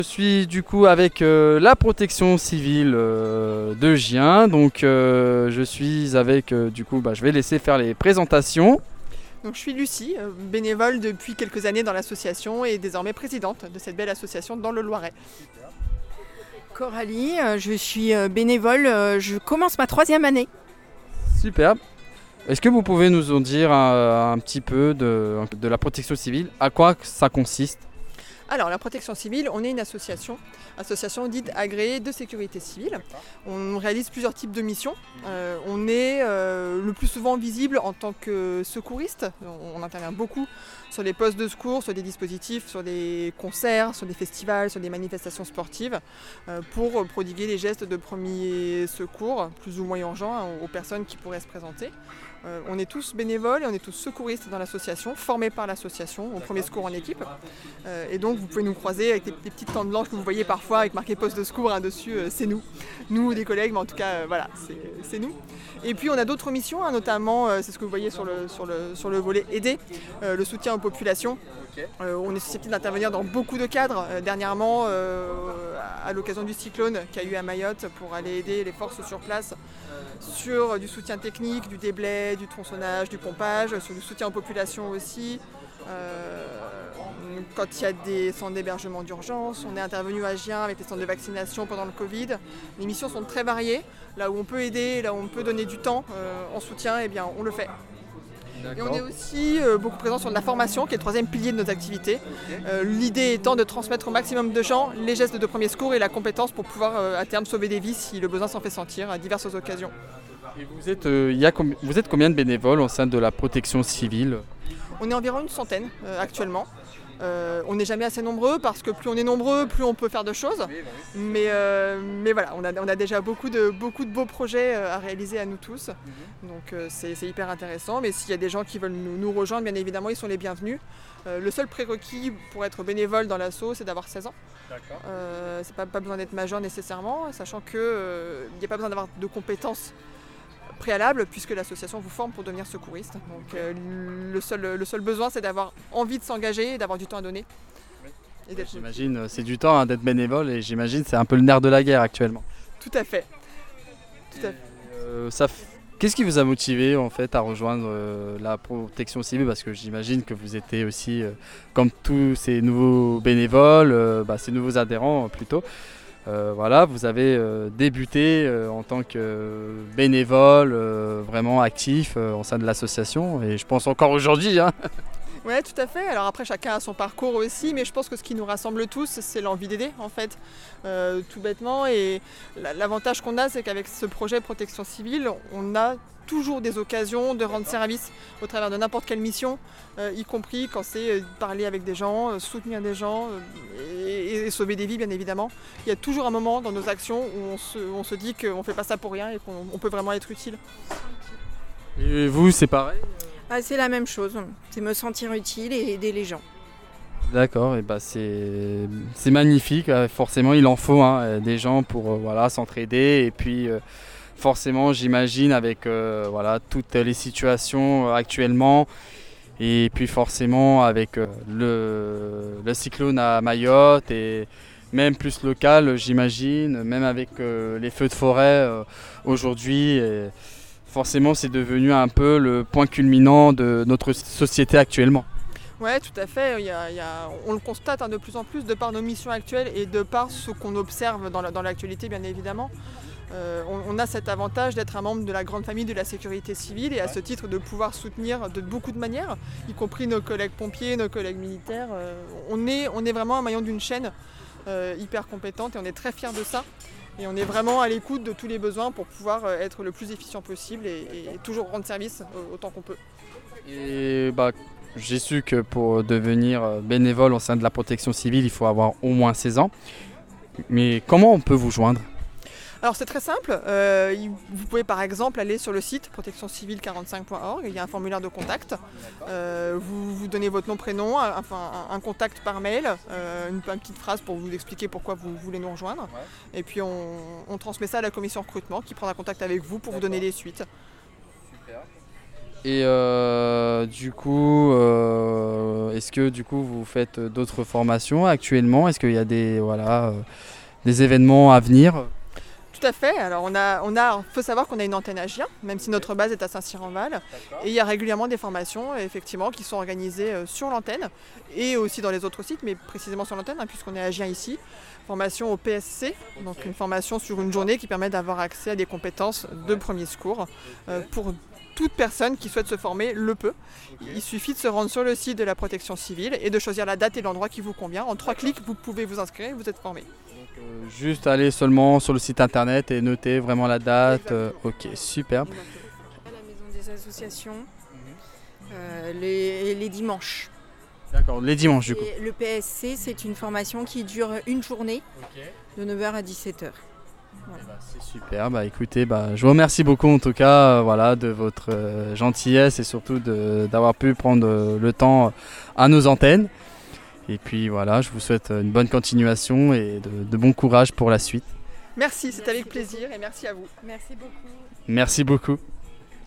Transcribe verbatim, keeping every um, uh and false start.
Je suis du coup avec euh, la protection civile euh, de Gien, donc euh, je suis avec, euh, du coup bah, je vais laisser faire les présentations. Donc, je suis Lucie, euh, bénévole depuis quelques années dans l'association et désormais présidente de cette belle association dans le Loiret. Coralie, euh, je suis euh, bénévole, euh, je commence ma troisième année. Super. Est-ce que vous pouvez nous en dire un, un petit peu de, de la protection civile, à quoi ça consiste? Alors, la protection civile, on est une association, association dite agréée de sécurité civile. On réalise plusieurs types de missions. Euh, on est euh, le plus souvent visible en tant que secouriste. On, on intervient beaucoup sur les postes de secours, sur des dispositifs, sur des concerts, sur des festivals, sur des manifestations sportives, euh, pour prodiguer les gestes de premier secours, plus ou moins urgents, hein, aux personnes qui pourraient se présenter. Euh, on est tous bénévoles et on est tous secouristes dans l'association, formés par l'association au premier secours en équipe. Euh, et donc vous pouvez nous croiser avec des, des petites tentes blanches que vous voyez parfois avec marqué poste de secours hein, dessus, euh, c'est nous. Nous ou des collègues, mais en tout cas euh, voilà, c'est, c'est nous. Et puis on a d'autres missions, hein, notamment, euh, c'est ce que vous voyez sur le, sur le, sur le volet aider, euh, le soutien aux populations. Euh, on est susceptible d'intervenir dans beaucoup de cadres. Euh, dernièrement, euh, à l'occasion du cyclone qu'il y a eu à Mayotte, pour aller aider les forces sur place sur du soutien technique, du déblai, du tronçonnage, du pompage, sur du soutien aux populations aussi. Euh, quand il y a des centres d'hébergement d'urgence, on est intervenu à Gien avec les centres de vaccination pendant le Covid. Les missions sont très variées. Là où on peut aider, là où on peut donner du temps euh, en soutien, eh bien, on le fait. Et on est aussi euh, beaucoup présent sur de la formation, qui est le troisième pilier de nos activités. Euh, l'idée étant de transmettre au maximum de gens les gestes de premier secours et la compétence pour pouvoir euh, à terme sauver des vies si le besoin s'en fait sentir à diverses occasions. Et vous êtes, euh, y a com- vous êtes combien de bénévoles au sein de la protection civile? On est environ une centaine euh, actuellement. Euh, on n'est jamais assez nombreux parce que plus on est nombreux, plus on peut faire de choses. Mais, euh, mais voilà, on a, on a déjà beaucoup de, beaucoup de beaux projets à réaliser à nous tous. Donc euh, c'est, c'est hyper intéressant. Mais s'il y a des gens qui veulent nous, nous rejoindre, bien évidemment, ils sont les bienvenus. Euh, le seul prérequis pour être bénévole dans l'asso, c'est d'avoir seize ans. Euh, c'est pas, pas besoin d'être majeur nécessairement, sachant qu'il euh, n'y a pas besoin d'avoir de compétences préalable puisque l'association vous forme pour devenir secouriste. Donc euh, le, seul, le seul besoin c'est d'avoir envie de s'engager et d'avoir du temps à donner. Et d'être J'imagine euh, c'est du temps hein, d'être bénévole et j'imagine c'est un peu le nerf de la guerre actuellement. Tout à fait. Tout à fait. Euh, ça f- Qu'est-ce qui vous a motivé en fait à rejoindre euh, la protection civile? Parce que j'imagine que vous étiez aussi, euh, comme tous ces nouveaux bénévoles, euh, bah, ces nouveaux adhérents euh, plutôt, Euh, voilà, vous avez euh, débuté euh, en tant que euh, bénévole, euh, vraiment actif euh, au sein de l'association et je pense encore aujourd'hui. Hein. Oui, tout à fait. Alors après, chacun a son parcours aussi, mais je pense que ce qui nous rassemble tous, c'est l'envie d'aider, en fait, euh, tout bêtement. Et l'avantage qu'on a, c'est qu'avec ce projet protection civile, on a toujours des occasions de rendre service au travers de n'importe quelle mission, euh, y compris quand c'est euh, parler avec des gens, euh, soutenir des gens euh, et, et sauver des vies, bien évidemment. Il y a toujours un moment dans nos actions où on se, on se dit qu'on ne fait pas ça pour rien et qu'on on peut vraiment être utile. Et vous, c'est pareil? Ah, c'est la même chose, c'est me sentir utile et aider les gens. D'accord, et bah c'est c'est magnifique. euh, Forcément, il en faut hein, des gens pour euh, voilà s'entraider et puis euh, forcément, j'imagine avec euh, voilà toutes les situations euh, actuellement et puis forcément avec euh, le le cyclone à Mayotte et même plus local, j'imagine, même avec euh, les feux de forêt euh, aujourd'hui. Et forcément, c'est devenu un peu le point culminant de notre société actuellement. Oui, tout à fait. Il y a, il y a, on le constate hein, de plus en plus de par nos missions actuelles et de par ce qu'on observe dans, la, dans l'actualité, bien évidemment. Euh, on, on a cet avantage d'être un membre de la grande famille de la sécurité civile et à ce titre de pouvoir soutenir de beaucoup de manières, y compris nos collègues pompiers, nos collègues militaires. Euh, on, est, on est vraiment un maillon d'une chaîne euh, hyper compétente et on est très fiers de ça. Et on est vraiment à l'écoute de tous les besoins pour pouvoir être le plus efficient possible et, et toujours rendre service autant qu'on peut. Et bah, j'ai su que pour devenir bénévole au sein de la protection civile, il faut avoir au moins seize ans. Mais comment on peut vous joindre? Alors c'est très simple, euh, vous pouvez par exemple aller sur le site protection civile quarante-cinq point org, il y a un formulaire de contact, euh, vous, vous donnez votre nom, prénom, un, enfin, un, un contact par mail, euh, une, une petite phrase pour vous expliquer pourquoi vous voulez nous rejoindre, et puis on, on transmet ça à la commission recrutement qui prendra contact avec vous pour vous donner des suites. Et euh, du coup, euh, est-ce que du coup vous faites d'autres formations actuellement? Est-ce qu'il y a des, voilà, euh, des événements à venir? Tout à fait. Alors on a, on a, faut savoir qu'on a une antenne à Gien, même si notre base est à Saint-Cyr-en-Val. Et il y a régulièrement des formations, effectivement, qui sont organisées euh, sur l'antenne et aussi dans les autres sites, mais précisément sur l'antenne, hein, puisqu'on est à Gien ici. Formation au P S C, donc une formation sur une journée qui permet d'avoir accès à des compétences de premier secours euh, pour toute personne qui souhaite se former le peut. Il suffit de se rendre sur le site de la protection civile et de choisir la date et l'endroit qui vous convient. En trois clics, vous pouvez vous inscrire et vous êtes formé. Euh, juste aller seulement sur le site internet et noter vraiment la date. Euh, ok, superbe. À la maison des associations, euh, les, les dimanches. D'accord, les dimanches du coup. Et le P S C, c'est une formation qui dure une journée, de neuf heures à dix-sept heures. Voilà. Eh ben, c'est super, bah écoutez, bah, je vous remercie beaucoup en tout cas euh, voilà, de votre euh, gentillesse et surtout de- d'avoir pu prendre euh, le temps à nos antennes. Et puis voilà, je vous souhaite une bonne continuation et de, de bon courage pour la suite. Merci, c'est avec plaisir et merci à vous. Merci beaucoup. Merci beaucoup.